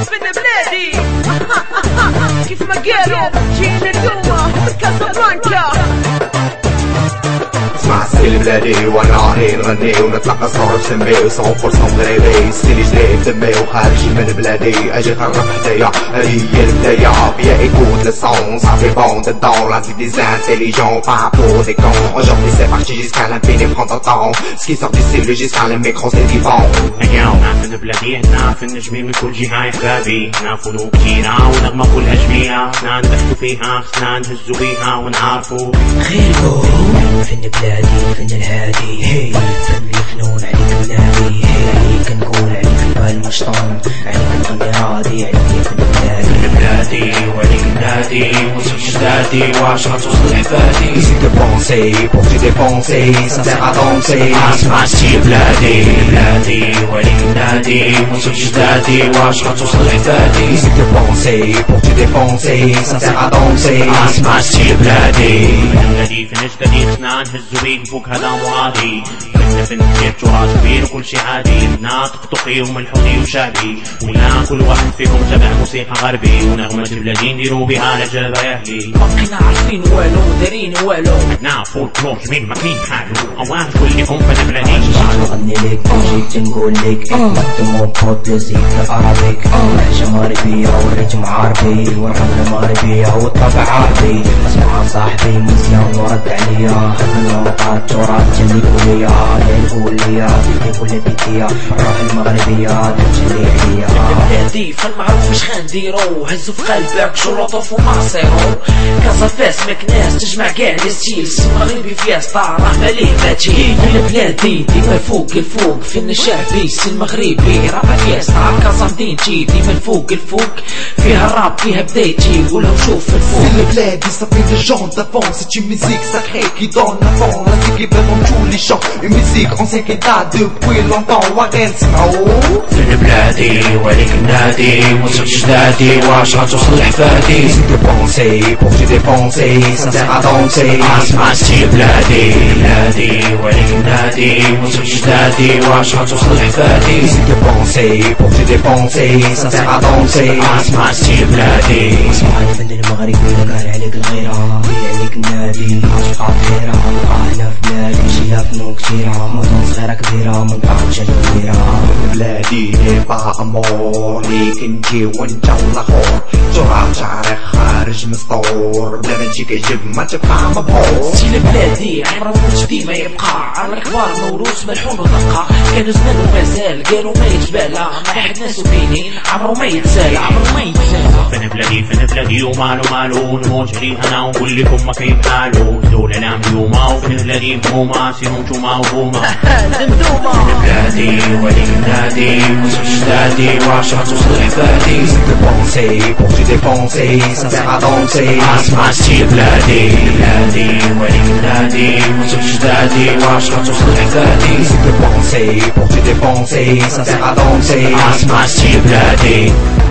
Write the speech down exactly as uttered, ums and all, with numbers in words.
من بلادي كيف ما قالوا جينا اليوم من كازابلانكا. اسمع ستيل بلادي وانا هي نغني ونطلق صور بسمي مية بالمية مغربي. ستيلي جديد دمي وخارجي من بلادي، اجي قرب حدايا هذه هي البداية. بيا ايكوت لسون صافي بون dedans la vie des intelligents pas pour des cons. Aujourd'hui c'est parti jusqu'à l'infini, prendre temps. Ce qui sort du style jusqu'à le micro c'est vivant. اليوم نعرف بلادي نعرف النجمين من كل جهة احبابي، نعرفوا كثيرة ونغمة كلها جميلة، خصنا نضحكوا فيها خصنا نهزوا بيها ونعرفوا خيركم فن بلادي فن الهادي. هي فن الفنون عليك بلادي، هي عليك نقول عليك بالمشطون، عليك نغني راضي عليك فن بلادي. فن بلادي وعليك نادي وصل جدادي واش غتوصل لحفادي. Ici de penser pour te dépenser, ça sert à danser. اسمع ستيل بلادي بلادي وعليك نادي وصل جدادي واش غتوصل لحفادي. Ici de penser pour te dépenser, ça sert à danser. اسمع ستيل بلادي بلادي فن جدادي خصنا نهزو بيه فوق هذا مرادي. فن فن كبير تراث كبير وكل شي عادي، ناطق طقي وملحوني وشعبي، ولا كل واحد فيهم تبع موسيقى غربي، ونغمة بلادي نديرو بها لجابة يهلي. بقينا عارفين والو دارين والو، نعرفو الكلور جميل ما كاين حالو، اوان كلكم فن بلادي. نغني لك جيت نقول لك مو بوت لزيك العربيك، لهجة مغربية والريتم عربي والرملة مغربية والطبع عربي. اسمع صاحبي مزيان ورد عليا، من وقعت تراث جني كلية يا الكلية في كل بيتية الروح المغربية تجري عليا. بلادي فالمعروف مش غنديرو، هزو في قلبك شروطوف ومعصيرو. كازا فاس مكناس تجمع كاع لي ستيل، المغربي فياستا راه ماليه باتي. فن بلادي ديما الفوق الفوق، فن الشعبي السي المغربي راه فياستا. كازا مدينتي ديما الفوق الفوق، فيها الراب فيها بدايتي قولهم شوف الفوق. Le bled, ça fait des gens d'avant, c'est une musique sacrée qui donne avant. La musique est vraiment tous les chants, une musique ancienne qui date depuis longtemps. Warren Simao. فن بلادي وعليك نادي وصل جدادي واش غتوصل لحفادي. Ici de penser pour te dépenser, ça sert à danser. اسمع ستيل بلادي بلادي وعليك نادي وصل جدادي واش غتوصل لحفادي. Ici de penser pour te dépenser, ça sert à danser. اسمع ستيل بلادي. اسمع الفن المغربي قال عليك الغيرة، هي عليك النادي عاشقات خيرة. احنا في بلادي شيلها فنون كتيرة، مدن صغيرة كبيرة منطقة جزيرة. بلادي نبقى أمور ليك نجي وانت والآخر، تراب شعرك خارج مسطور. بلا نجيك يجب ما تبقى مبهور. ستيل بلادي عمره موت ديما يبقى، على الكبار موروث ملحون ودقة. كانوا زمان ومازال قالوا ما يتبالى، ما حد ناسو بينين عمره ما يتسالى عمره ما يتسالى. فن بلادي فن بلادي ومالو مالو نموت عليه انا ونقول لكم ما كاين حالو. دولة لا ملومة وفن بلادي مهمومة، سيرو نتوما وهوما. دمدومة فن بلادي وعليك نادي وصل جدادي واش غتوصل لحفادي. Ici de penser pour te dépenser, ça sert à danser. اسمع ستيل بلادي بلادي وعليك نادي وصل جدادي واش غتوصل لحفادي. Ici de penser pour te dépenser, ça sert à danser. اسمع ستيل بلادي.